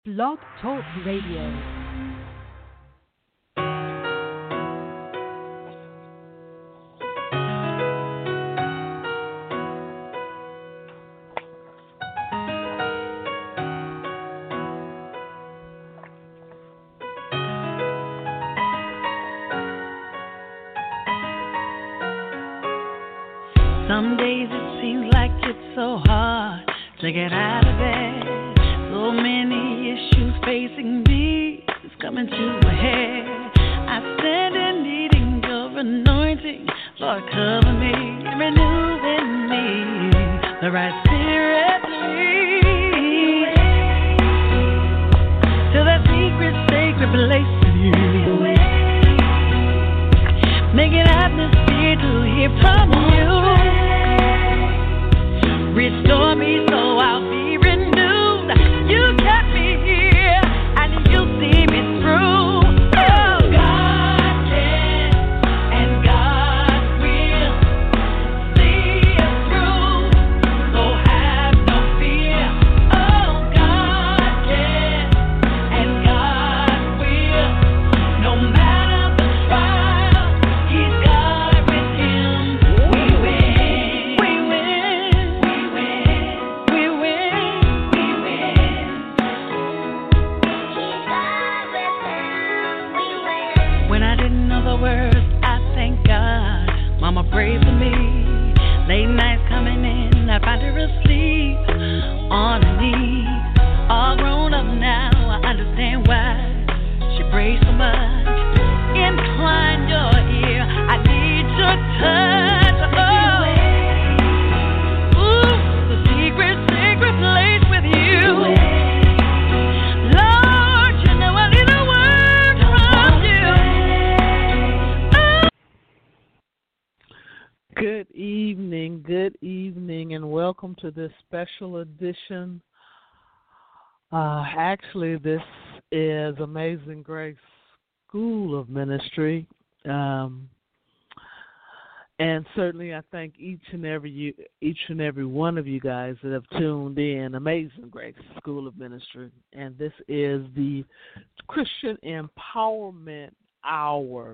Blog Talk Radio. Some days it seems like it's so hard to get out of bed. So many issues facing me, it's coming to a head. I stand in needing your anointing. Lord, cover me, renew in me the right spirit, lead to that secret, sacred place of you. Make an atmosphere to hear from you. Restore me so I'll be renewed. You kept me here and you'll see me through. Oh, God can and God will see us through. So have no fear. Oh, God can and God will. No matter the trial, He's God with Him. We win. We win. We win. We win. We win. When I didn't know the words, I thank God. Mama prayed for me. Late nights coming in, I find her asleep on her knees. All grown up now, I understand why she prays so much. Incline your ear, I need your touch. Oh, ooh, the secret, sacred place with you. Lord, you know I need a word from you. Good evening, and welcome to this special edition. Actually, this is Amazing Grace School of Ministry, and certainly I thank each and every one of you guys that have tuned in. Amazing Grace School of Ministry, and this is the Christian Empowerment Hour.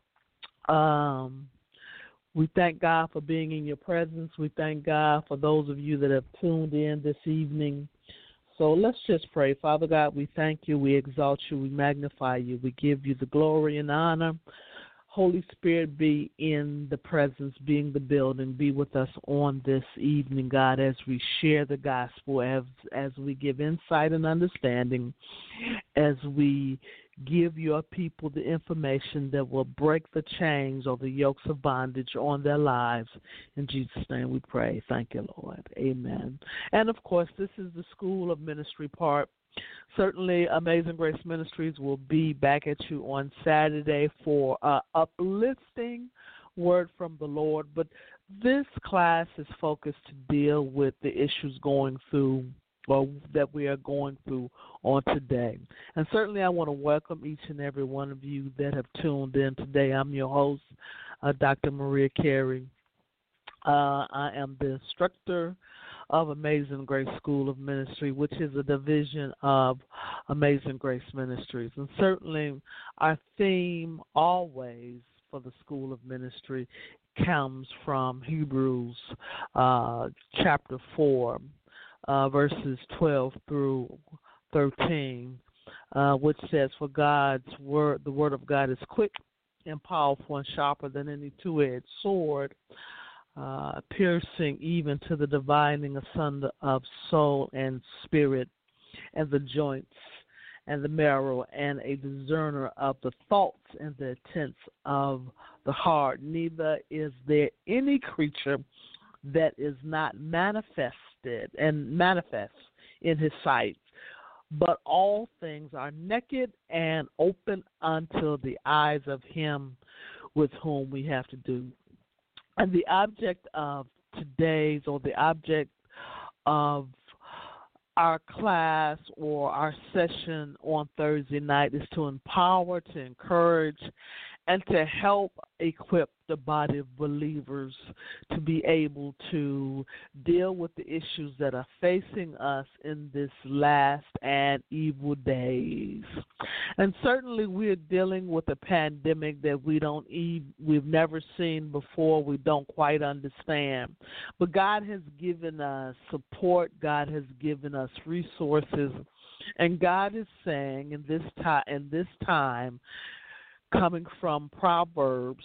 We thank God for being in your presence. We thank God for those of you that have tuned in this evening. So let's just pray. Father God, we thank you, we exalt you, we magnify you, we give you the glory and honor. Holy Spirit, be in the presence, be in the building, be with us on this evening, God, as we share the gospel, as we give insight and understanding, as we give your people the information that will break the chains or the yokes of bondage on their lives. In Jesus' name we pray. Thank you, Lord. Amen. And, of course, this is the School of Ministry part. Certainly, Amazing Grace Ministries will be back at you on Saturday for uplifting word from the Lord. But this class is focused to deal with the issues going through or that we are going through on today. And certainly I want to welcome each and every one of you that have tuned in today. I'm your host, Dr. Maria Carey. I am the instructor of Amazing Grace School of Ministry, which is a division of Amazing Grace Ministries. And certainly our theme always for the School of Ministry comes from Hebrews chapter 4, verses 12 through 13, which says, for God's word, the word of God is quick and powerful and sharper than any two-edged sword, piercing even to the dividing asunder of soul and spirit and the joints and the marrow, and a discerner of the thoughts and the intents of the heart. Neither is there any creature that is not manifest in his sight, but all things are naked and open unto the eyes of him with whom we have to do. And the object of today's, or the object of our class or our session on Thursday night, is to empower, to encourage, and to help equip the body of believers to be able to deal with the issues that are facing us in this last and evil days. And certainly we're dealing with a pandemic that we've never seen before, we don't quite understand. But God has given us support, God has given us resources, and God is saying in this time, coming from Proverbs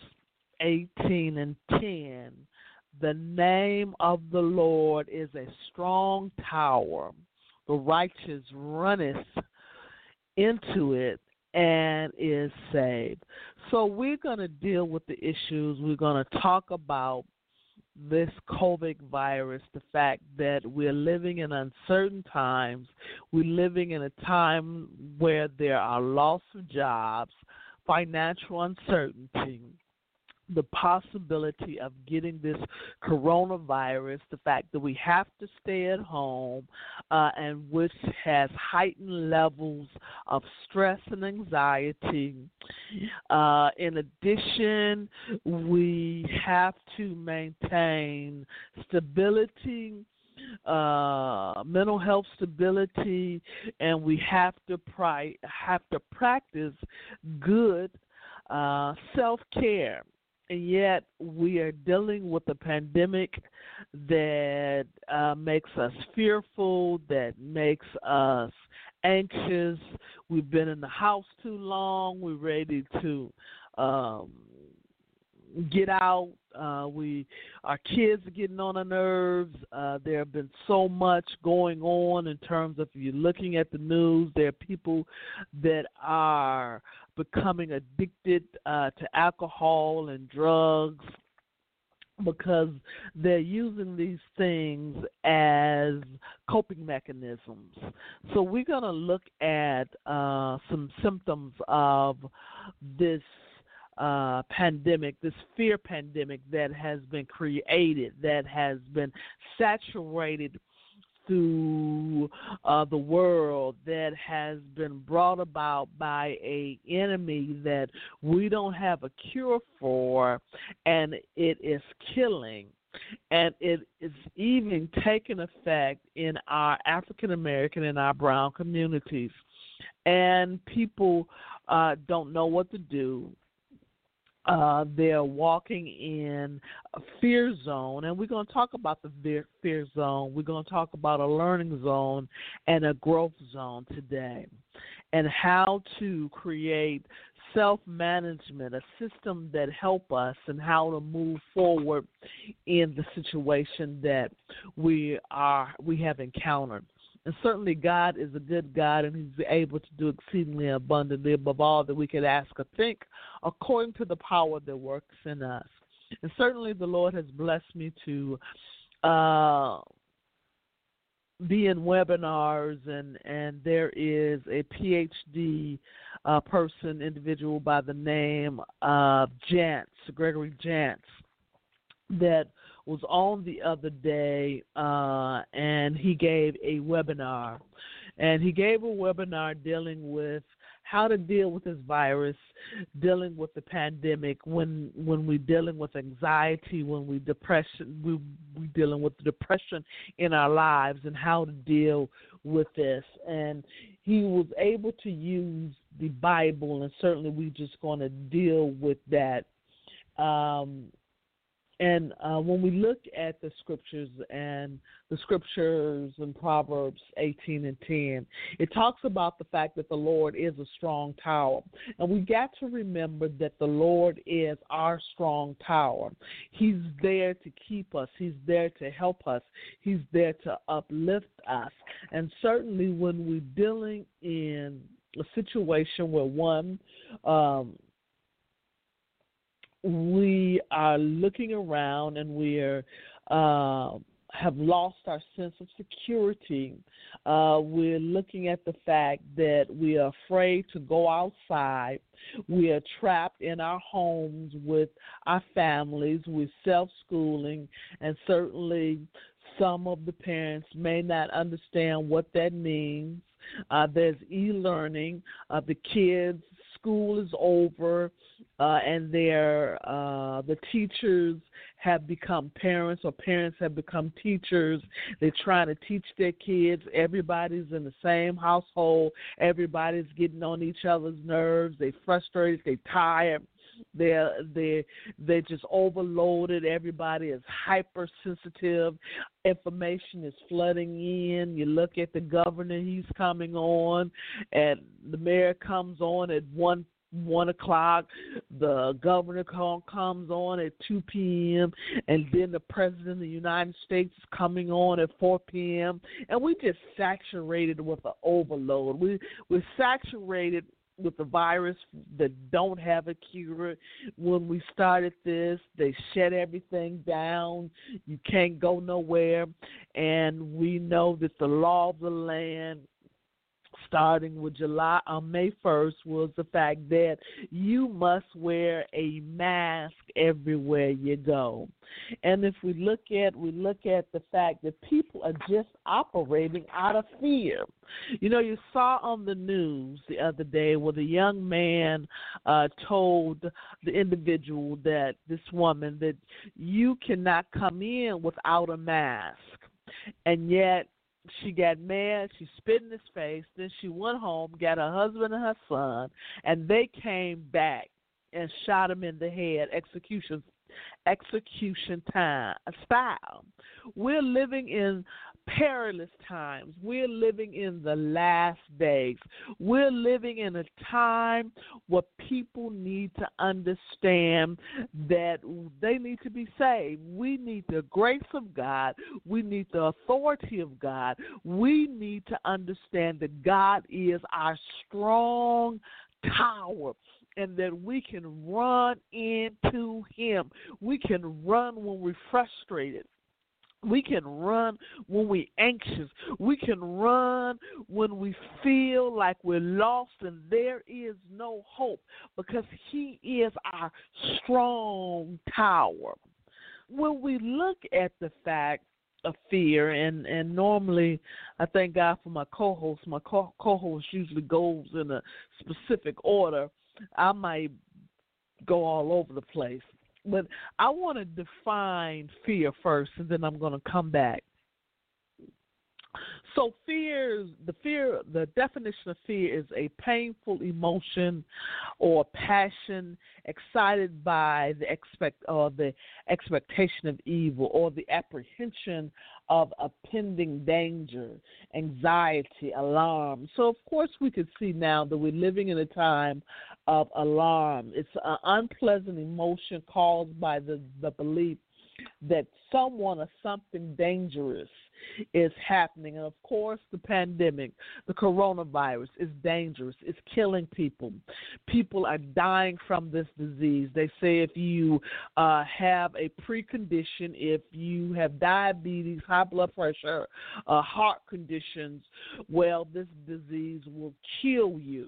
18:10, the name of the Lord is a strong tower. The righteous runneth into it and is saved. So we're going to deal with the issues. We're going to talk about this COVID virus, the fact that we're living in uncertain times. We're living in a time where there are loss of jobs, financial uncertainty, the possibility of getting this coronavirus, the fact that we have to stay at home, and which has heightened levels of stress and anxiety. In addition, we have to maintain stability, mental health stability, and we have to practice good self-care. And yet we are dealing with a pandemic that makes us fearful, that makes us anxious. We've been in the house too long. We're ready to get out. Our kids are getting on our nerves. There have been so much going on in terms of, if you're looking at the news, there are people that are becoming addicted to alcohol and drugs because they're using these things as coping mechanisms. So we're going to look at some symptoms of this pandemic, this fear pandemic that has been created, that has been saturated through the world, that has been brought about by an enemy that we don't have a cure for, and it is killing. And it is even taking effect in our African American and our brown communities. And people don't know what to do. They're walking in a fear zone, and we're going to talk about the fear zone. We're going to talk about a learning zone and a growth zone today, and how to create self-management, a system that help us, and how to move forward in the situation that we have encountered. And certainly God is a good God, and He's able to do exceedingly abundantly above all that we could ask or think, according to the power that works in us. And certainly the Lord has blessed me to be in webinars, and there is a PhD individual by the name of Gregory Jantz, that was on the other day, and he gave a webinar. And he gave a webinar dealing with how to deal with this virus, dealing with the pandemic, when we're dealing with anxiety, when we're dealing with the depression in our lives, and how to deal with this. And he was able to use the Bible, and certainly we're just going to deal with that. And when we look at the scriptures in Proverbs 18:10, it talks about the fact that the Lord is a strong tower. And we got to remember that the Lord is our strong tower. He's there to keep us. He's there to help us. He's there to uplift us. And certainly when we're dealing in a situation where we are looking around and we have lost our sense of security. We're looking at the fact that we are afraid to go outside. We are trapped in our homes with our families. We're self-schooling, and certainly some of the parents may not understand what that means. There's e-learning. The kids' school is over. and the teachers have become parents, or parents have become teachers. They're trying to teach their kids. Everybody's in the same household. Everybody's getting on each other's nerves. They're frustrated. They're tired. They're just overloaded. Everybody is hypersensitive. Information is flooding in. You look at the governor; he's coming on, and the mayor comes on at 1 o'clock. The governor comes on at 2 p.m. and then the president of the United States is coming on at 4 p.m. And we just saturated with the overload. We're saturated with the virus that don't have a cure. When we started this, they shut everything down. You can't go nowhere. And we know that the law of the land, starting with May 1st, was the fact that you must wear a mask everywhere you go. And if we look at the fact that people are just operating out of fear. You know, you saw on the news the other day where the young man told the individual, that this woman, that you cannot come in without a mask. And yet she got mad, she spit in his face, then she went home, got her husband and her son, and they came back and shot him in the head, execution style. We're living in perilous times. We're living in the last days. We're living in a time where people need to understand that they need to be saved. We need the grace of God. We need the authority of God. We need to understand that God is our strong tower, and that we can run into him. We can run when we're frustrated. We can run when we're anxious. We can run when we feel like we're lost and there is no hope, because he is our strong tower. When we look at the fact of fear, and normally I thank God for my co-host. My co-host usually goes in a specific order. I might go all over the place. But I want to define fear first, and then I'm going to come back. So the definition of fear is a painful emotion or passion excited by the expectation of evil, or the apprehension of a pending danger, anxiety, alarm. So, of course, we could see now that we're living in a time of alarm. It's an unpleasant emotion caused by the belief that someone or something dangerous is happening. And, of course, the pandemic, the coronavirus, is dangerous. It's killing people. People are dying from this disease. They say if you have a precondition, if you have diabetes, high blood pressure, heart conditions, well, this disease will kill you.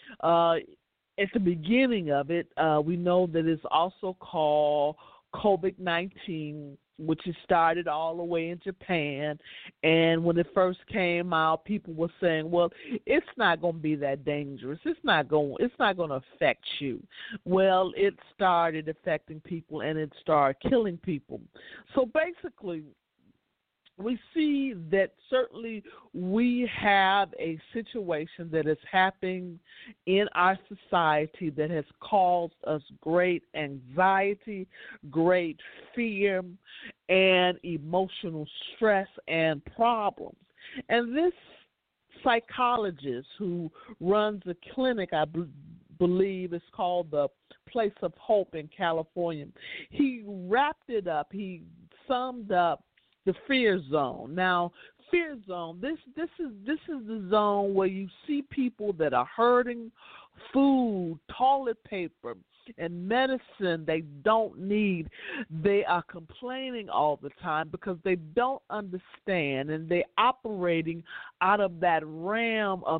At the beginning of it, we know that it's also called COVID-19, which has started all the way in Japan. And when it first came out, people were saying, well, it's not going to be that dangerous. It's not going to affect you. Well, it started affecting people, and it started killing people. So basically, we see that certainly we have a situation that is happening in our society that has caused us great anxiety, great fear, and emotional stress and problems. And this psychologist who runs a clinic, I believe it's called the Place of Hope in California, he wrapped it up, he summed up the fear zone. Now, fear zone, this is the zone where you see people that are hurting, food, toilet paper, and medicine they don't need. They are complaining all the time because they don't understand, and they're operating out of that realm of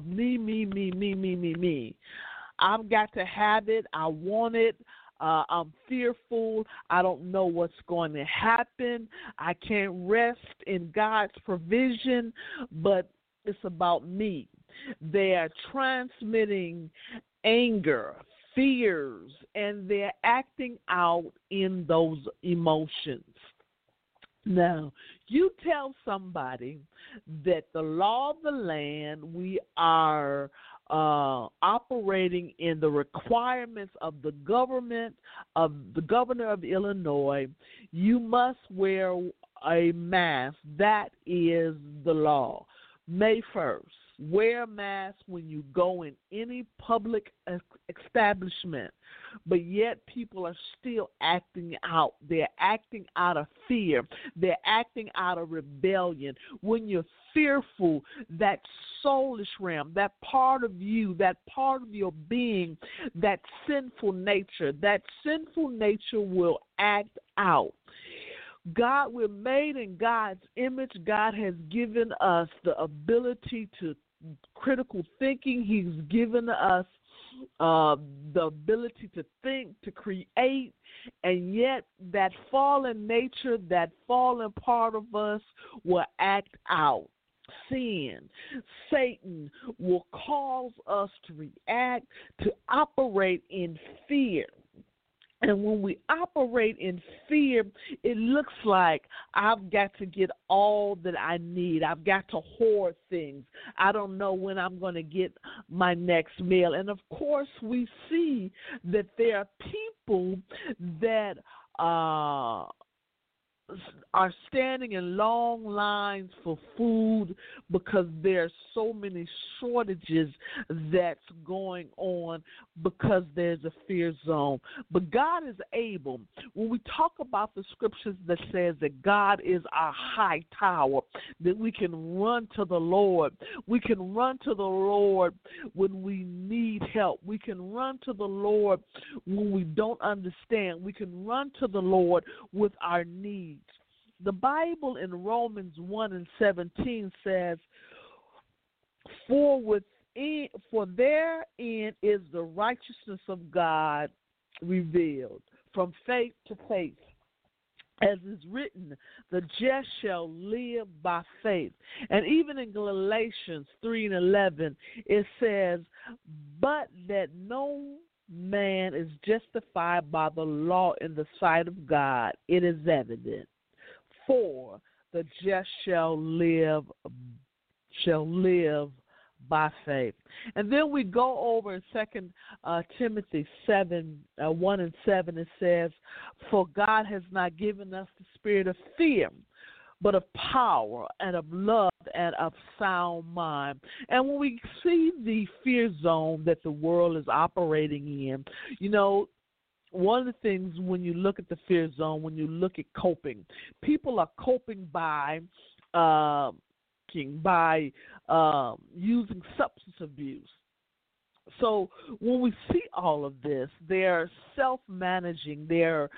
me. I've got to have it. I want it. I'm fearful. I don't know what's going to happen. I can't rest in God's provision, but it's about me. They are transmitting anger, fears, and they're acting out in those emotions. Now, you tell somebody that the law of the land, we are operating in the requirements of the government, of the governor of Illinois. You must wear a mask. That is the law. May 1st. Wear a mask when you go in any public establishment, but yet people are still acting out. They're acting out of fear. They're acting out of rebellion. When you're fearful, that soulish realm, that part of you, that part of your being, that sinful nature will act out. God, we're made in God's image. God has given us the ability to critical thinking. He's given us the ability to think, to create, and yet that fallen nature, that fallen part of us will act out. Sin, Satan will cause us to react, to operate in fear. And when we operate in fear, it looks like I've got to get all that I need. I've got to hoard things. I don't know when I'm going to get my next meal. And, of course, we see that there are people that are standing in long lines for food because there's so many shortages that's going on because there's a fear zone. But God is able. When we talk about the scriptures that says that God is our high tower, that we can run to the Lord. We can run to the Lord when we need help. We can run to the Lord when we don't understand. We can run to the Lord with our needs. The Bible in Romans 1:17 says, For therein is the righteousness of God revealed from faith to faith. As is written, the just shall live by faith. And even in Galatians 3:11, it says, But that no man is justified by the law in the sight of God, it is evident. For the just shall live by faith. And then we go over in 2 Timothy 1:7. It says, For God has not given us the spirit of fear, but of power and of love and of sound mind. And when we see the fear zone that the world is operating in, you know, one of the things when you look at the fear zone, when you look at coping, people are coping by using substance abuse. So when we see all of this, they're self-managing. They're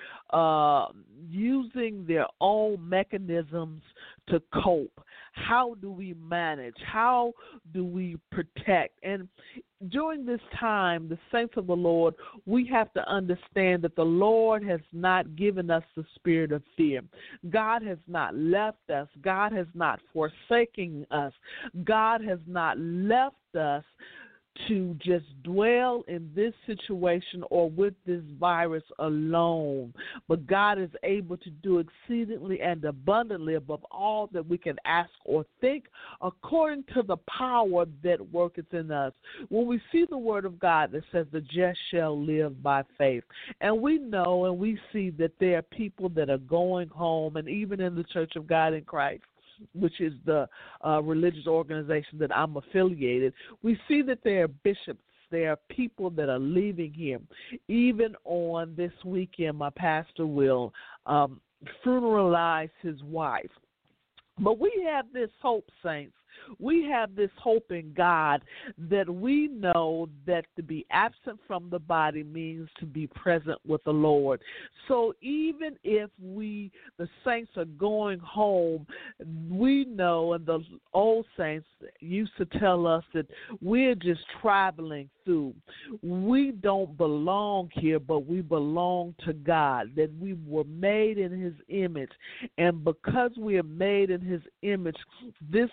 using their own mechanisms to cope. How do we manage? How do we protect? And during this time, the saints of the Lord, we have to understand that the Lord has not given us the spirit of fear. God has not left us. God has not forsaken us. God has not left us to just dwell in this situation or with this virus alone. But God is able to do exceedingly and abundantly above all that we can ask or think, according to the power that worketh in us. When we see the word of God that says the just shall live by faith, and we know and we see that there are people that are going home, and even in the Church of God in Christ, which is the religious organization that I'm affiliated, we see that there are bishops, there are people that are leaving here. Even on this weekend, my pastor will funeralize his wife. But we have this hope, saints. We have this hope in God that we know that to be absent from the body means to be present with the Lord. So even if the saints are going home, we know, and the old saints used to tell us that we're just traveling through. We don't belong here, but we belong to God, that we were made in His image. And because we are made in His image, this body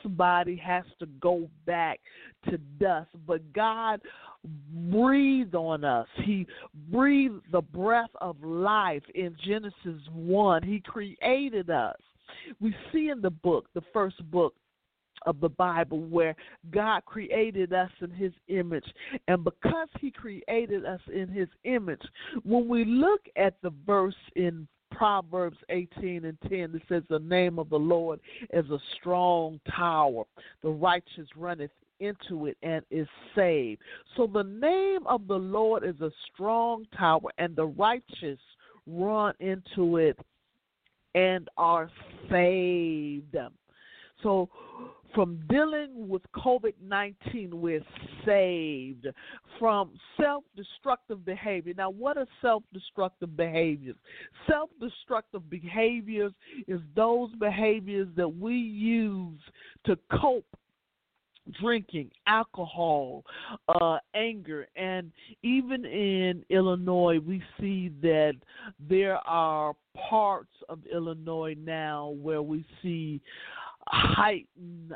body has to go back to dust. But God breathed on us. He breathed the breath of life in Genesis 1. He created us. We see in the book, the first book of the Bible, where God created us in his image. And because he created us in his image, when we look at the verse in Proverbs 18:10, it says, the name of the Lord is a strong tower. The righteous runneth into it and is saved. So the name of the Lord is a strong tower, and the righteous run into it and are saved. So from dealing with COVID-19, we're saved from self-destructive behavior. Now, what are self-destructive behaviors? Self-destructive behaviors is those behaviors that we use to cope: drinking, alcohol, anger. And even in Illinois, we see that there are parts of Illinois now where we see heightened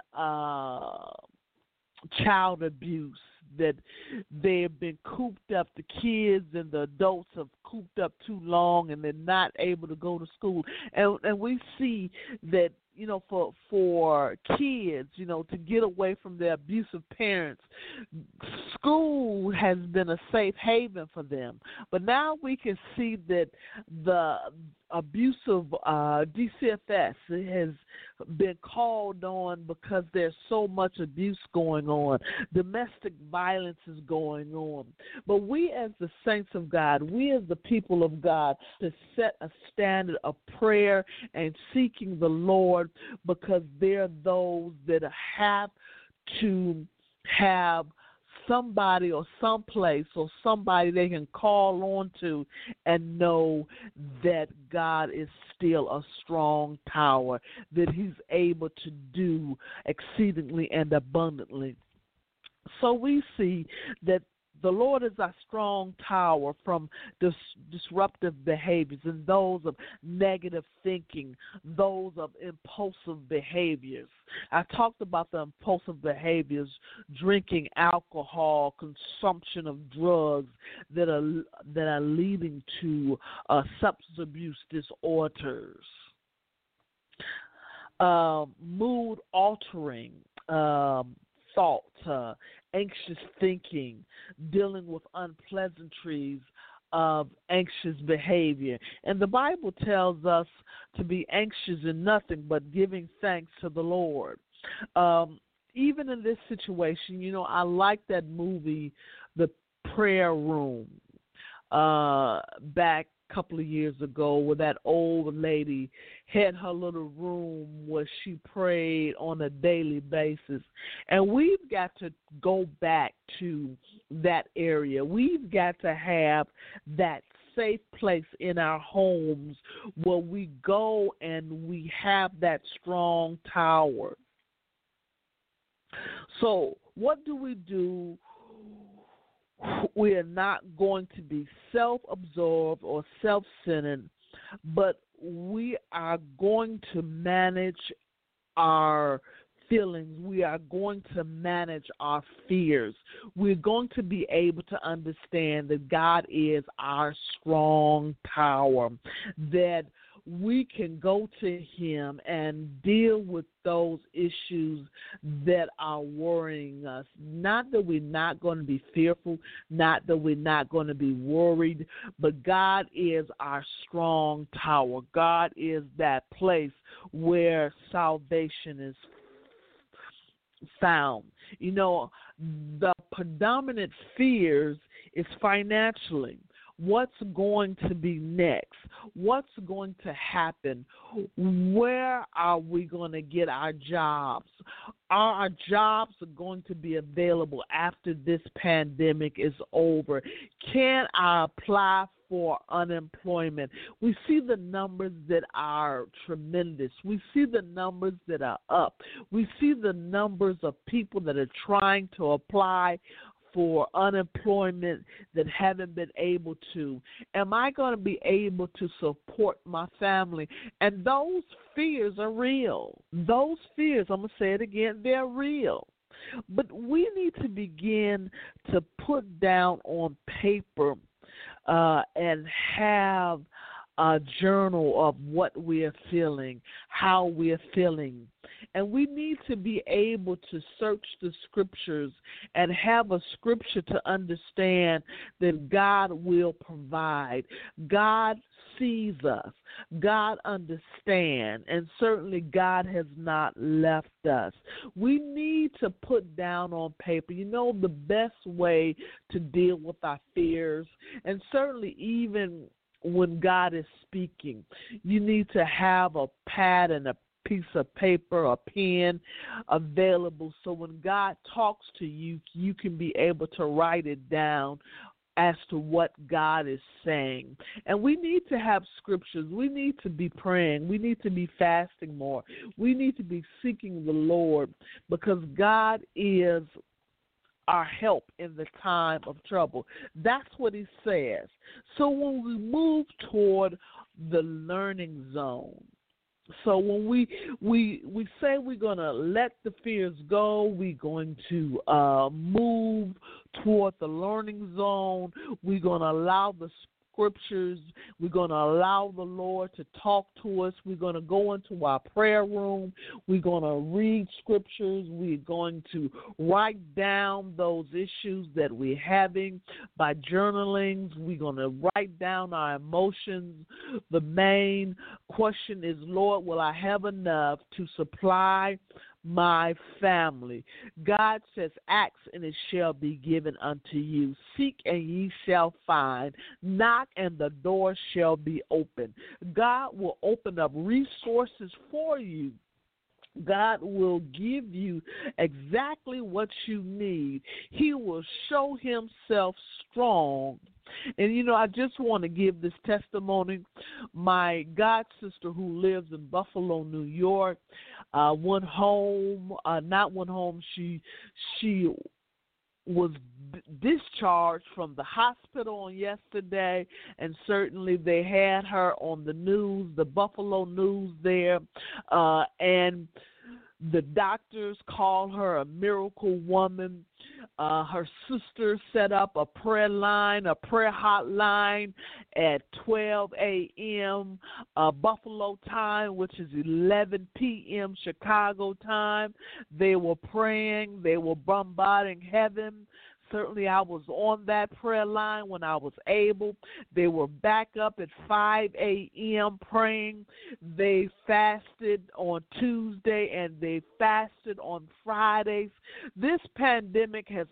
child abuse, that they have been cooped up. The kids and the adults have cooped up too long, and they're not able to go to school. And we see that, you know, for kids, you know, to get away from their abusive parents, school has been a safe haven for them. But now we can see that the abusive DCFS has been called on because there's so much abuse going on. Domestic violence is going on. But we as the saints of God, we as the people of God, to set a standard of prayer and seeking the Lord, because there are those that have to have somebody or someplace or somebody they can call on to and know that God is still a strong tower, that he's able to do exceedingly and abundantly. So we see that the Lord is our strong tower from disruptive behaviors and those of negative thinking, those of impulsive behaviors. I talked about the impulsive behaviors: drinking alcohol, consumption of drugs that are leading to substance abuse disorders, mood altering thought, anxious thinking, dealing with unpleasantries of anxious behavior. And the Bible tells us to be anxious in nothing but giving thanks to the Lord. Even in this situation, you know, I like that movie, The Prayer Room, back couple of years ago, where that old lady had her little room where she prayed on a daily basis. And we've got to go back to that area. We've got to have that safe place in our homes where we go and we have that strong tower. So what do? We are not going to be self-absorbed or self-centered, but we are going to manage our feelings. We are going to manage our fears. We're going to be able to understand that God is our strong tower, that we can go to him and deal with those issues that are worrying us. Not that we're not going to be fearful, not that we're not going to be worried, but God is our strong tower. God is that place where salvation is found. You know, the predominant fears is financially. What's going to be next? What's going to happen? Where are we going to get our jobs? Are our jobs going to be available after this pandemic is over? Can I apply for unemployment? We see the numbers that are tremendous. We see the numbers that are up. We see the numbers of people that are trying to apply for unemployment that haven't been able to? Am I going to be able to support my family? And those fears are real. Those fears, I'm going to say it again, they're real. But we need to begin to put down on paper and have a journal of what we're feeling, how we're feeling. And we need to be able to search the scriptures and have a scripture to understand that God will provide. God sees us. God understands. And certainly God has not left us. We need to put down on paper, the best way to deal with our fears. And certainly even when God is speaking, you need to have a pad and a piece of paper or pen available so when God talks to you, you can be able to write it down as to what God is saying. And we need to have scriptures. We need to be praying. We need to be fasting more. We need to be seeking the Lord because God is our help in the time of trouble. That's what he says. So when we move toward the learning zone, so when we say we're going to let the fears go, we're going to move toward the learning zone, we're going to allow the scriptures, we're going to allow the Lord to talk to us, we're going to go into our prayer room, we're going to read scriptures, we're going to write down those issues that we're having by journaling, we're going to write down our emotions. The main question is, Lord, will I have enough to supply my family? God says, ask and it shall be given unto you. Seek and ye shall find. Knock and the door shall be open. God will open up resources for you. God will give you exactly what you need. He will show himself strong. And, I just want to give this testimony. My god sister who lives in Buffalo, New York, went home, she was discharged from the hospital on yesterday, and certainly they had her on the news, the Buffalo news there, and the doctors call her a miracle woman. Her sister set up a prayer hotline at 12 a.m. Buffalo time, which is 11 p.m. Chicago time. They were praying. They were bombarding heaven. Certainly I was on that prayer line when I was able. They were back up at 5 a.m. praying. They fasted on Tuesday and they fasted on Fridays. This pandemic has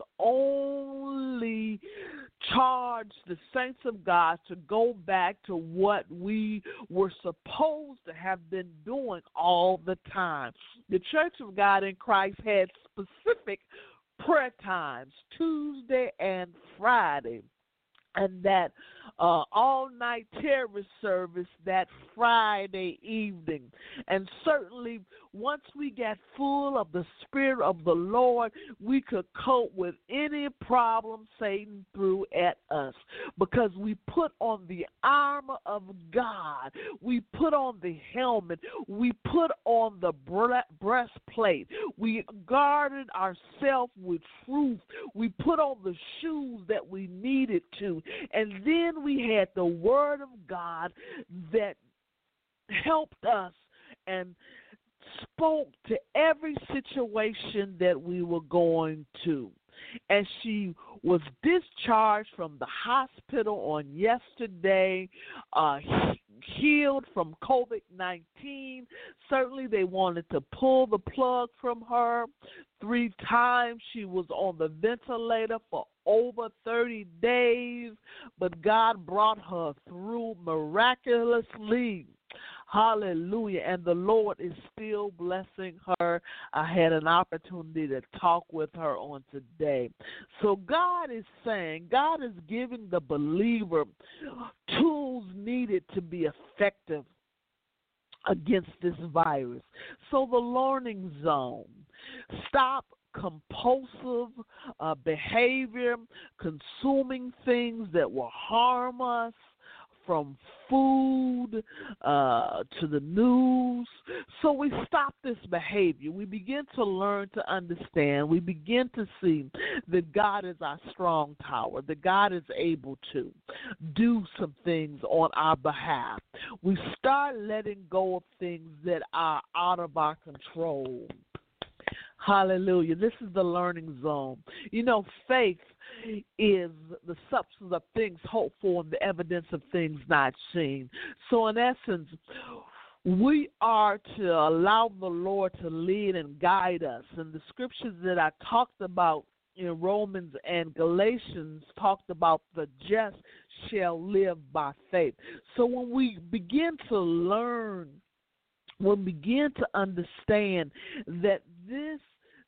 only charged the saints of God to go back to what we were supposed to have been doing all the time. The Church of God in Christ had specific prayer times, Tuesday and Friday, and that all-night terror service that Friday evening. And certainly once we got full of the Spirit of the Lord, we could cope with any problem Satan threw at us because we put on the armor of God. We put on the helmet. We put on the breastplate. We guarded ourselves with truth. We put on the shoes that we needed to. And then we had the Word of God that helped us and spoke to every situation that we were going to. And she was discharged from the hospital on yesterday, healed from COVID-19. Certainly they wanted to pull the plug from her. 3 times she was on the ventilator for over 30 days, but God brought her through miraculously. Hallelujah. And the Lord is still blessing her. I had an opportunity to talk with her on today. So God is saying, God is giving the believer tools needed to be effective against this virus. So the learning zone. Stop compulsive behavior, consuming things that will harm us, from food to the news. So we stop this behavior. We begin to learn to understand. We begin to see that God is our strong tower, that God is able to do some things on our behalf. We start letting go of things that are out of our control. Hallelujah. This is the learning zone. You know, faith is the substance of things hoped for and the evidence of things not seen. So in essence, we are to allow the Lord to lead and guide us. And the scriptures that I talked about in Romans and Galatians talked about the just shall live by faith. So when we begin to learn, we'll begin to understand that this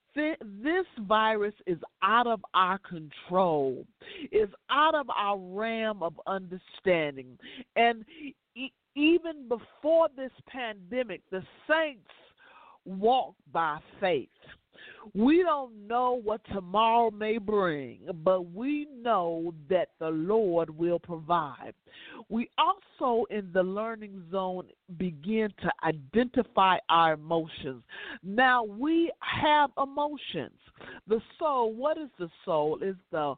virus is out of our control, is out of our realm of understanding. And even before this pandemic, the saints walked by faith. We don't know what tomorrow may bring, but we know that the Lord will provide. We also, in the learning zone, begin to identify our emotions. Now, we have emotions. The soul, what is the soul? It's the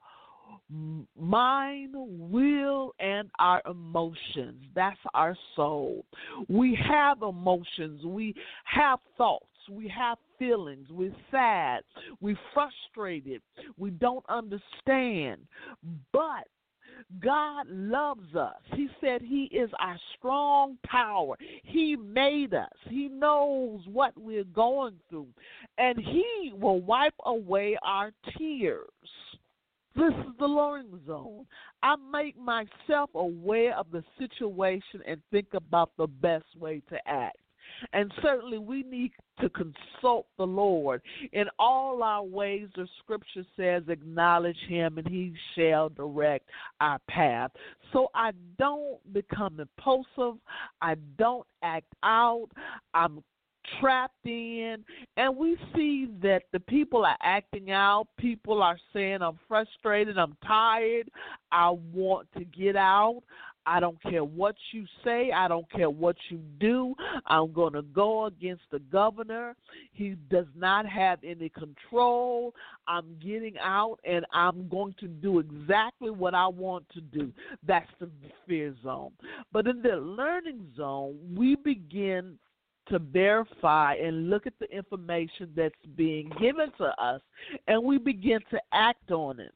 mind, will, and our emotions. That's our soul. We have emotions. We have thoughts. We have feelings. We're sad. We're frustrated. We don't understand. But God loves us. He said He is our strong tower. He made us. He knows what we're going through. And He will wipe away our tears. This is the learning zone. I make myself aware of the situation and think about the best way to act. And certainly we need to consult the Lord. In all our ways, the scripture says, acknowledge Him and He shall direct our path. So I don't become impulsive. I don't act out. I'm trapped in, and we see that the people are acting out. People are saying, I'm frustrated, I'm tired, I want to get out. I don't care what you say. I don't care what you do. I'm going to go against the governor. He does not have any control. I'm getting out, and I'm going to do exactly what I want to do. That's the fear zone. But in the learning zone, we begin to verify and look at the information that's being given to us, and we begin to act on it.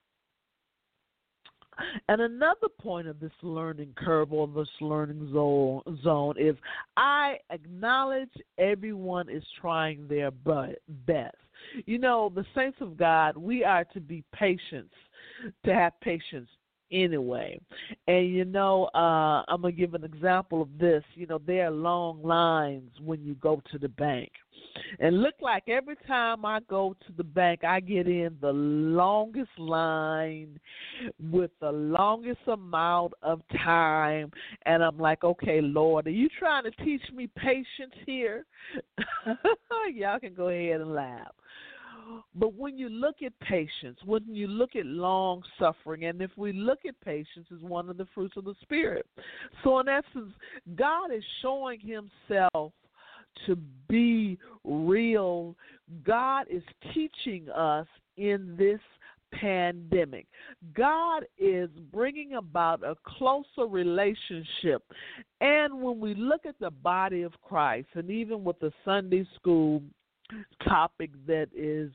And another point of this learning curve or this learning zone is I acknowledge everyone is trying their best. You know, the saints of God, we are to be patient, to have patience anyway. And, you know, I'm going to give an example of this. You know, there are long lines when you go to the bank. And look like every time I go to the bank, I get in the longest line with the longest amount of time. And I'm like, okay, Lord, are you trying to teach me patience here? Y'all can go ahead and laugh. But when you look at patience, when you look at long suffering, and if we look at patience as one of the fruits of the Spirit. So in essence, God is showing Himself to be real. God is teaching us in this pandemic. God is bringing about a closer relationship. And when we look at the body of Christ, and even with the Sunday school topic that is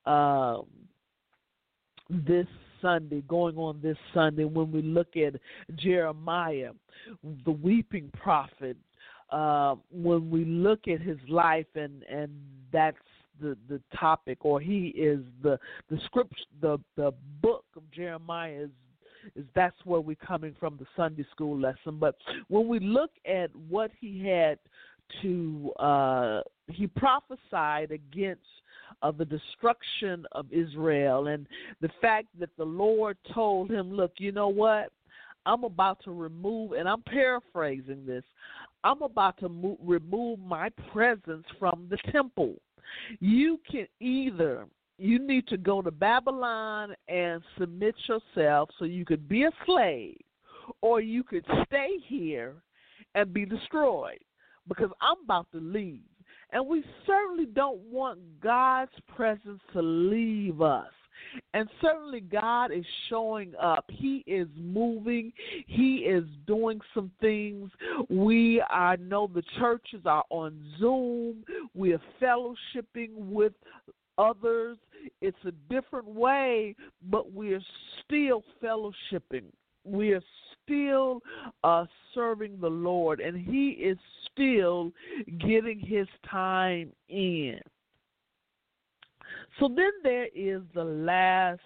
this Sunday, going on this Sunday, when we look at Jeremiah, the weeping prophet, when we look at his life, and that's the topic, or he is the script, the book of Jeremiah is that's where we're coming from, the Sunday school lesson. But when we look at what he had to, he prophesied against the destruction of Israel, and the fact that the Lord told him, look, you know what? I'm about to remove, and I'm paraphrasing this, I'm about to remove my presence from the temple. You can either You need to go to Babylon and submit yourself so you could be a slave, or you could stay here and be destroyed, because I'm about to leave. And we certainly don't want God's presence to leave us. And certainly God is showing up. He is moving. He is doing some things. I know the churches are on Zoom. We are fellowshipping with others. It's a different way, but we are still fellowshipping. We are still serving the Lord, and He is still getting His time in. So then there is the last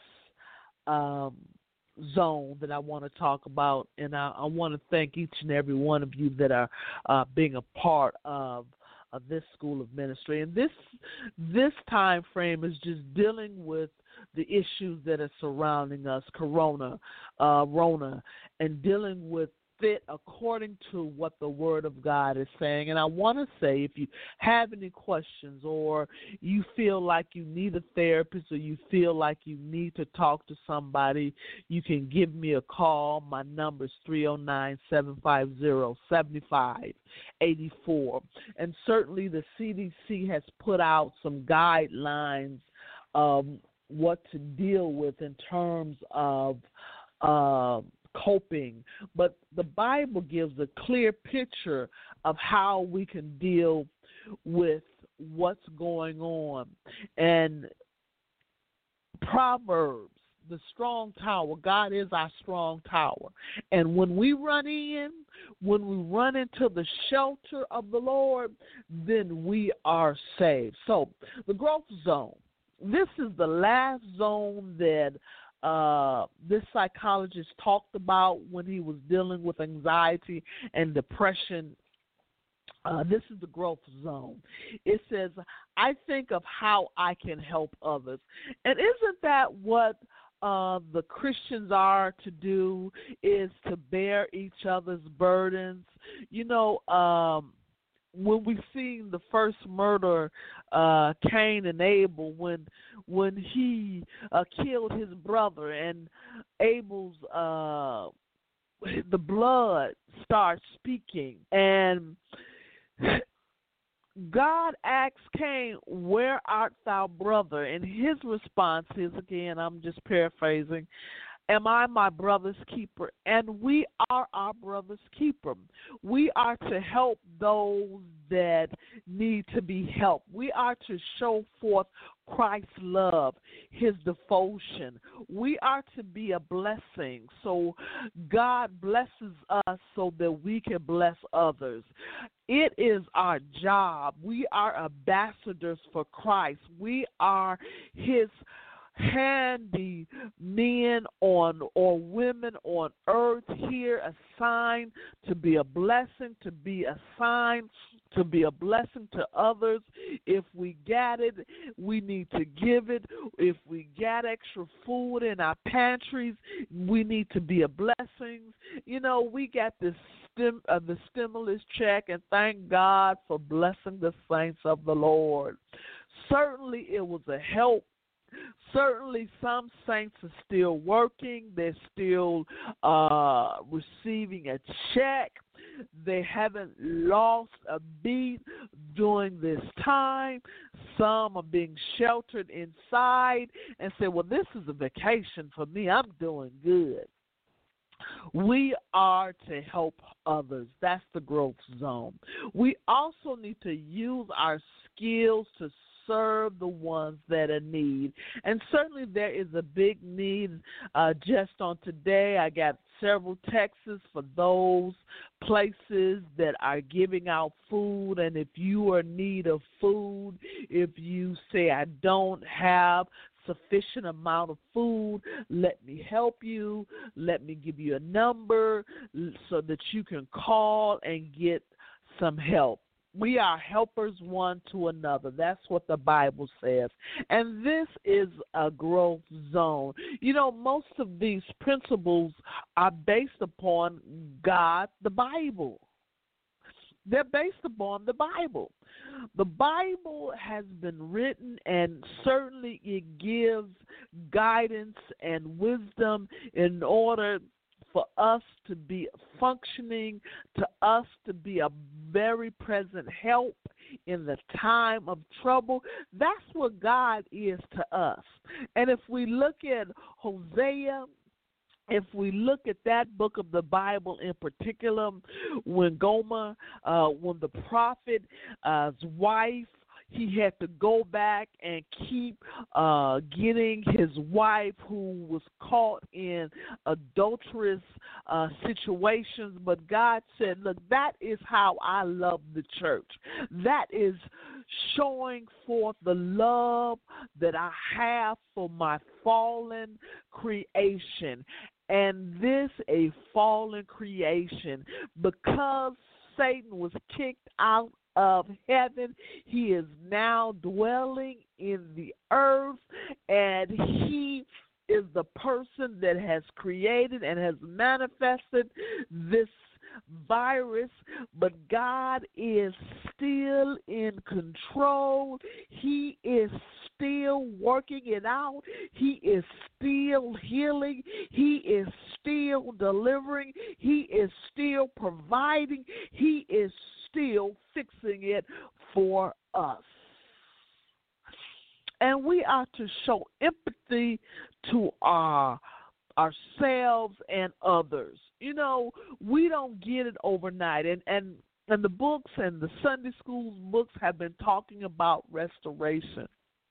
zone that I want to talk about, and I want to thank each and every one of you that are being a part of this school of ministry. And this time frame is just dealing with the issues that are surrounding us, Rona, and dealing with it according to what the Word of God is saying. And I want to say, if you have any questions, or you feel like you need a therapist, or you feel like you need to talk to somebody, you can give me a call. My number is 309-750-7584. And certainly the CDC has put out some guidelines of what to deal with in terms of coping, but the Bible gives a clear picture of how we can deal with what's going on. And Proverbs, the strong tower, God is our strong tower. And when we run into the shelter of the Lord, then we are saved. So the growth zone, this is the last zone that this psychologist talked about when he was dealing with anxiety and depression. This is the growth zone. It says, I think of how I can help others. And isn't that what the Christians are to do, is to bear each other's burdens? You know, when we seen the first murder, Cain and Abel, when he killed his brother, and Abel's the blood starts speaking, and God asks Cain, where art thou, brother? And his response is, again, I'm just paraphrasing, am I my brother's keeper? And we are our brother's keeper. We are to help those that need to be helped. We are to show forth Christ's love, His devotion. We are to be a blessing. So God blesses us so that we can bless others. It is our job. We are ambassadors for Christ. We are His handy men on or women on earth here, assigned to be a blessing, to be assigned to be a blessing to others. If we got it, we need to give it. If we got extra food in our pantries, we need to be a blessing. You know, we got the stimulus check, and thank God for blessing the saints of the Lord. Certainly it was a help. Certainly some saints are still working. They're still receiving a check. They haven't lost a beat during this time. Some are being sheltered inside and say, well, this is a vacation for me. I'm doing good. We are to help others. That's the growth zone. We also need to use our skills to serve the ones that are in need. And certainly there is a big need. Just on today, I got several texts for those places that are giving out food. And if you are in need of food, if you say, I don't have sufficient amount of food, let me help you. Let me give you a number so that you can call and get some help. We are helpers one to another. That's what the Bible says. And this is a growth zone. You know, most of these principles are based upon God, the Bible. They're based upon the Bible. The Bible has been written, and certainly it gives guidance and wisdom in order for us to be functioning, to us to be a very present help in the time of trouble. That's what God is to us. And if we look at Hosea, if we look at that book of the Bible in particular, when Gomer, when the prophet's wife, he had to go back and keep getting his wife who was caught in adulterous situations. But God said, look, that is how I love the church. That is showing forth the love that I have for my fallen creation. And this a fallen creation, because Satan was kicked out of heaven, he is now dwelling in the earth, and he is the person that has created and has manifested this virus, but God is still in control. He is still working it out. He is still healing. He is still delivering. He is still providing. He is still fixing it for us. And we are to show empathy to ourselves and others. You know, we don't get it overnight. And the books and the Sunday school books have been talking about restoration.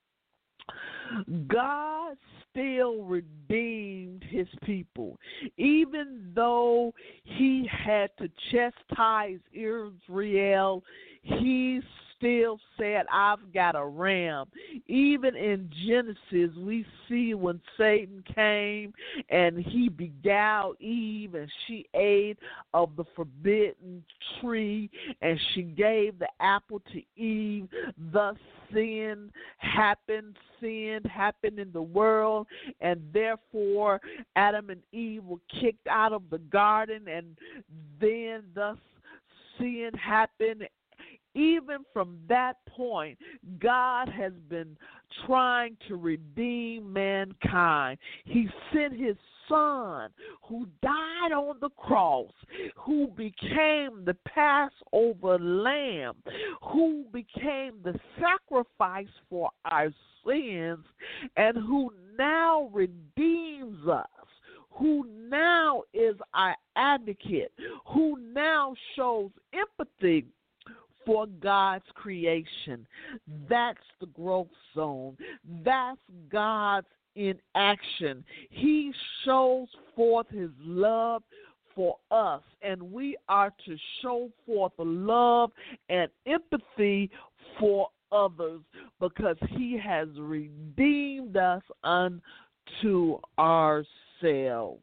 God still redeemed his people. Even though he had to chastise Israel, he still said, I've got a ram. Even in Genesis, we see when Satan came and he beguiled Eve, and she ate of the forbidden tree, and she gave the apple to Eve. Thus sin happened in the world, and therefore Adam and Eve were kicked out of the garden, and then thus sin happened. Even from that point, God has been trying to redeem mankind. He sent his Son, who died on the cross, who became the Passover lamb, who became the sacrifice for our sins, and who now redeems us, who now is our advocate, who now shows empathy for God's creation. That's the growth zone. That's God's in action. He shows forth his love for us, and we are to show forth love and empathy for others, because he has redeemed us unto ourselves.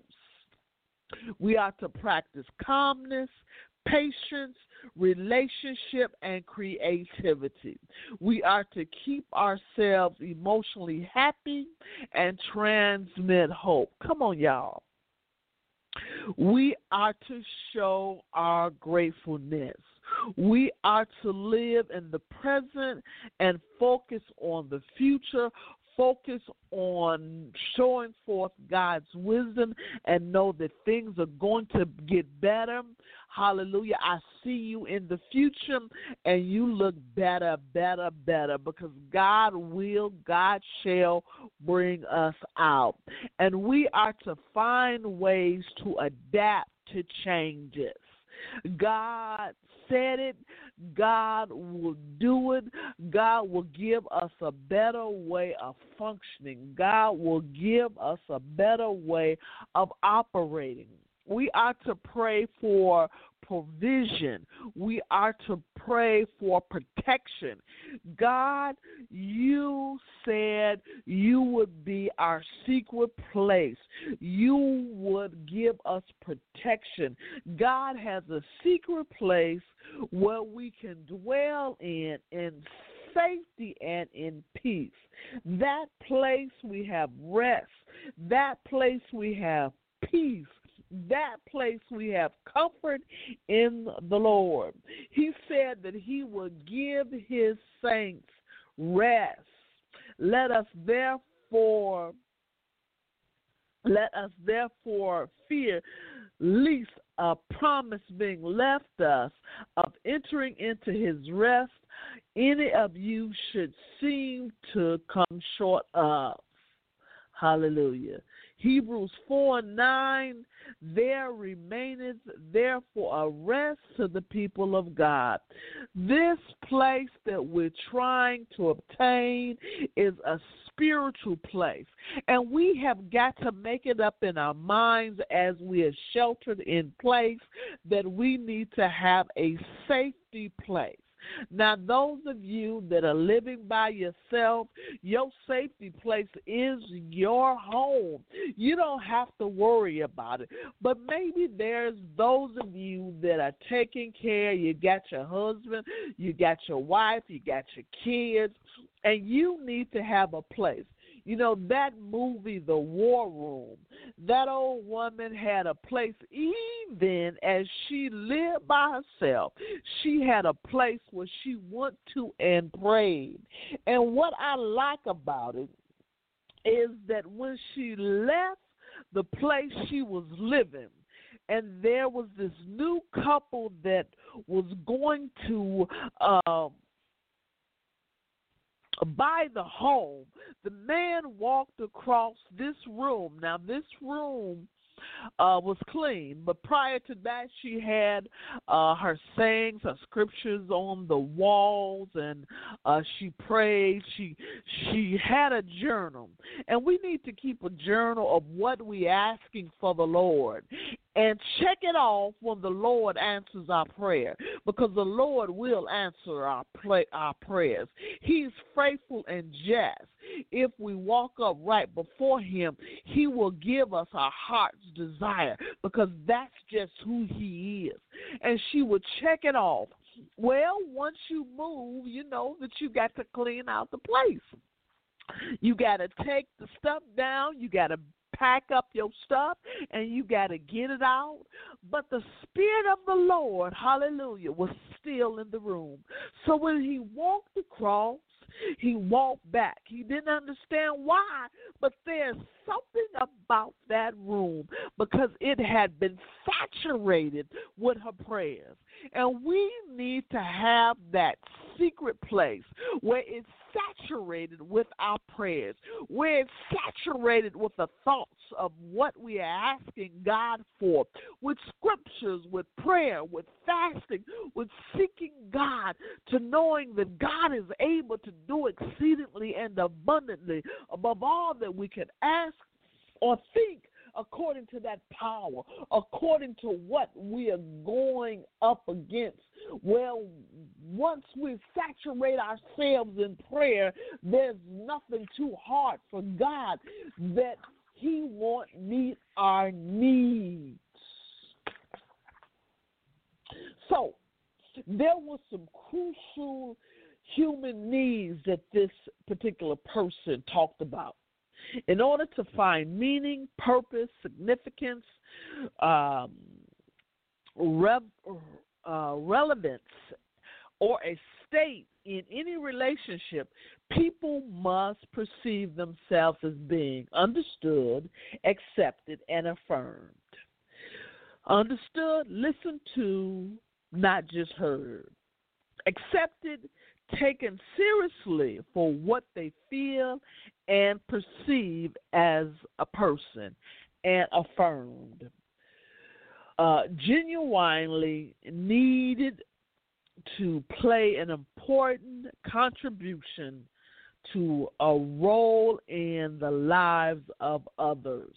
We are to practice calmness, patience, relationship, and creativity. We are to keep ourselves emotionally happy and transmit hope. Come on, y'all. We are to show our gratefulness. We are to live in the present and focus on the future. Focus on showing forth God's wisdom and know that things are going to get better. Hallelujah. I see you in the future, and you look better, because God shall bring us out. And we are to find ways to adapt to changes. God said it. God will do it. God will give us a better way of functioning. God will give us a better way of operating. We are to pray for provision. We are to pray for protection. God, you said you would be our secret place. You would give us protection. God has a secret place where we can dwell in safety and in peace. That place we have rest. That place we have peace. that place we have comfort in the Lord. He said that he will give his saints rest. Let us therefore fear least a promise being left us of entering into his rest any of you should seem to come short of. Hallelujah. Hebrews 4:9, there remaineth therefore a rest to the people of God. This place that we're trying to obtain is a spiritual place, and we have got to make it up in our minds as we are sheltered in place that we need to have a safety place. Now, those of you that are living by yourself, your safety place is your home. You don't have to worry about it. But maybe there's those of you that are taking care. You got your husband, you got your wife, you got your kids, and you need to have a place. You know, that movie, The War Room, that old woman had a place even as she lived by herself. She had a place where she went to and prayed. And what I like about it is that when she left the place she was living, and there was this new couple that was going to by the home, the man walked across this room. Now, this room was clean, but prior to that, she had her sayings, her scriptures on the walls, and she prayed. She had a journal, and we need to keep a journal of what we're asking for the Lord, and check it off when the Lord answers our prayer, because the Lord will answer our prayers. He's faithful and just. If we walk up right before him, he will give us our heart's desire, because that's just who he is. And she would check it off. Well, once you move, you know that you got to clean out the place. You got to take the stuff down. You got to pack up your stuff, and you got to get it out. But the Spirit of the Lord, hallelujah, was still in the room. So when he walked across, he walked back. He didn't understand why, but there's something about that room because it had been saturated with her prayers. And we need to have that secret place where it's saturated with our prayers, where it's saturated with the thoughts of what we are asking God for, with scriptures, with prayer, with fasting, with seeking God, to knowing that God is able to do exceedingly and abundantly above all that we can ask or think, according to that power, according to what we are going up against. Well, once we saturate ourselves in prayer, there's nothing too hard for God that he won't meet our needs. So, there were some crucial human needs that this particular person talked about. In order to find meaning, purpose, significance, relevance, or a state in any relationship, people must perceive themselves as being understood, accepted, and affirmed. Understood, listened to, not just heard. Accepted, taken seriously for what they feel and perceive as a person, and affirmed. Genuinely needed to play an important contribution to a role in the lives of others.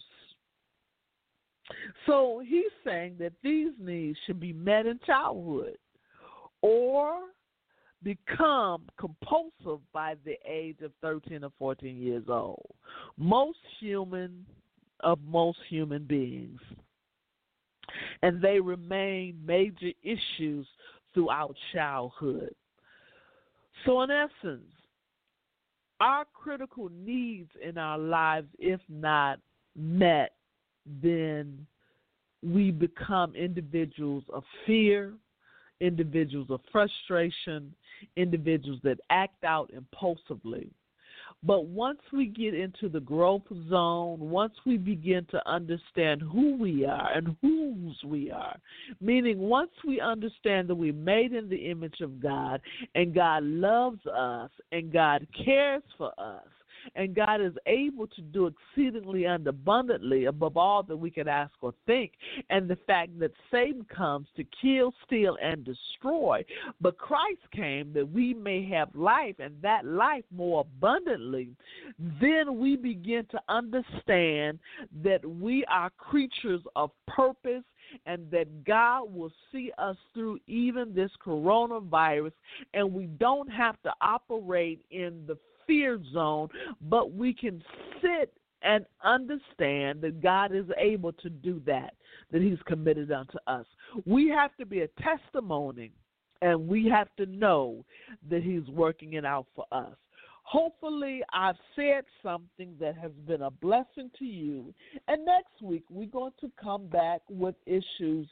So he's saying that these needs should be met in childhood or become compulsive by the age of 13 or 14 years old. Most human beings. And they remain major issues throughout childhood. So in essence, our critical needs in our lives, if not met, then we become individuals of fear, individuals of frustration, individuals that act out impulsively. But once we get into the growth zone, once we begin to understand who we are and whose we are, meaning once we understand that we're made in the image of God and God loves us and God cares for us, and God is able to do exceedingly and abundantly above all that we could ask or think. And the fact that Satan comes to kill, steal, and destroy, but Christ came that we may have life, and that life more abundantly, then we begin to understand that we are creatures of purpose and that God will see us through even this coronavirus, and we don't have to operate in the fear zone, but we can sit and understand that God is able to do that He's committed unto us. We have to be a testimony, and we have to know that He's working it out for us. Hopefully, I've said something that has been a blessing to you. And next week, we're going to come back with issues.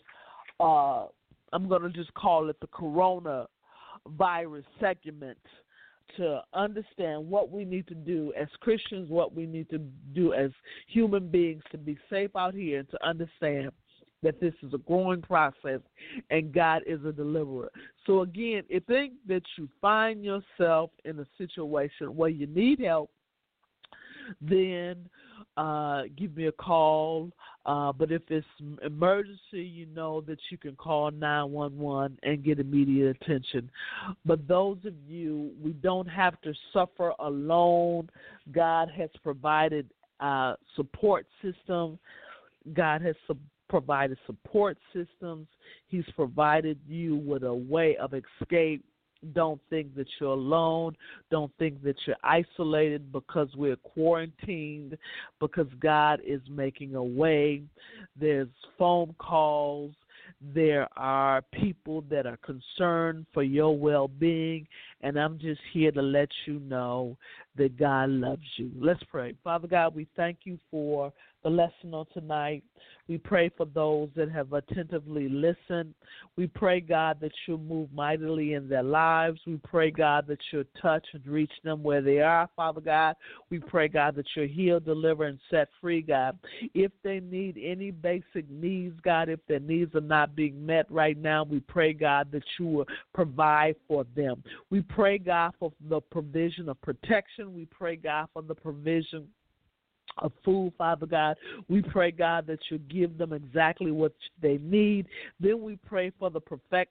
I'm going to just call it the coronavirus segment, to understand what we need to do as Christians, what we need to do as human beings to be safe out here, and to understand that this is a growing process and God is a deliverer. So again, if you think that you find yourself in a situation where you need help, then give me a call. But if it's emergency, you know that you can call 911 and get immediate attention. But those of you, we don't have to suffer alone. God has provided support system. God has provided support systems. He's provided you with a way of escape. Don't think that you're alone. Don't think that you're isolated because we're quarantined, because God is making a way. There's phone calls. There are people that are concerned for your well-being, and I'm just here to let you know that God loves you. Let's pray. Father God, we thank you for the lesson on tonight. We pray for those that have attentively listened. We pray, God, that you'll move mightily in their lives. We pray, God, that you'll touch and reach them where they are, Father God. We pray, God, that you'll heal, deliver, and set free, God. If they need any basic needs, God, if their needs are not being met right now, we pray, God, that you will provide for them. We pray, God, for the provision of protection. We pray, God, for the provision of food, Father God. We pray, God, that you give them exactly what they need. Then we pray for the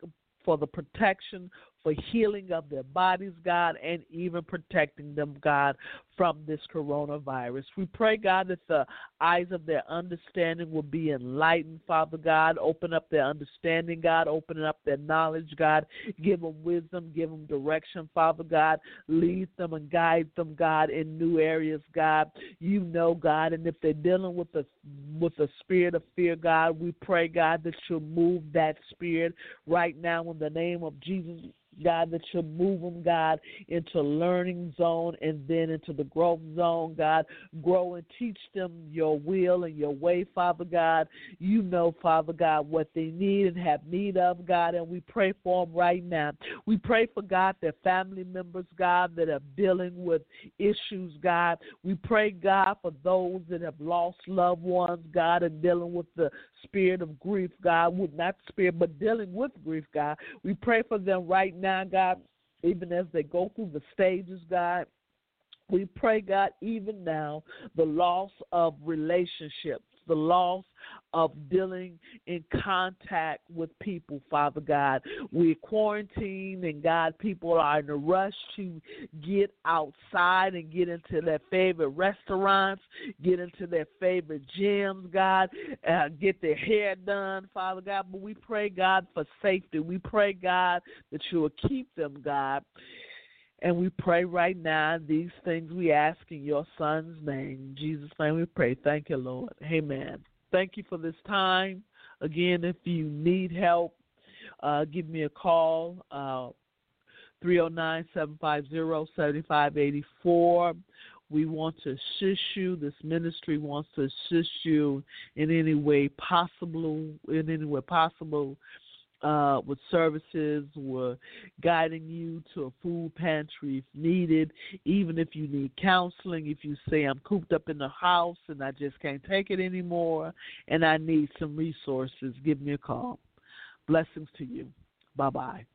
protection, for healing of their bodies, God, and even protecting them, God, from this coronavirus. We pray, God, that the eyes of their understanding will be enlightened, Father God. Open up their understanding, God. Open up their knowledge, God. Give them wisdom. Give them direction, Father God. Lead them and guide them, God, in new areas, God. You know, God, and if they're dealing with the spirit of fear, God, we pray, God, that you'll move that spirit right now in the name of Jesus. God, that you'll move them, God, into learning zone and then into the growth zone, God. Grow and teach them your will and your way, Father God. You know, Father God, what they need and have need of, God, and we pray for them right now. We pray for, God, their family members, God, that are dealing with issues, God. We pray, God, for those that have lost loved ones, God, and dealing with the spirit of grief, God, not spirit, but dealing with grief, God. We pray for them right now, God, even as they go through the stages, God. We pray, God, even now, the loss of relationships, the loss of dealing in contact with people, Father God. We're quarantined, and, God, people are in a rush to get outside and get into their favorite restaurants, get into their favorite gyms, God, get their hair done, Father God. But we pray, God, for safety. We pray, God, that you will keep them, God. And we pray right now these things we ask in your Son's name. In Jesus' name we pray. Thank you, Lord. Amen. Thank you for this time. Again, if you need help, give me a call, 309-750-7584. We want to assist you. This ministry wants to assist you in any way possible. With services. We're guiding you to a food pantry if needed, even if you need counseling. If you say, I'm cooped up in the house and I just can't take it anymore and I need some resources, give me a call. Blessings to you. Bye-bye.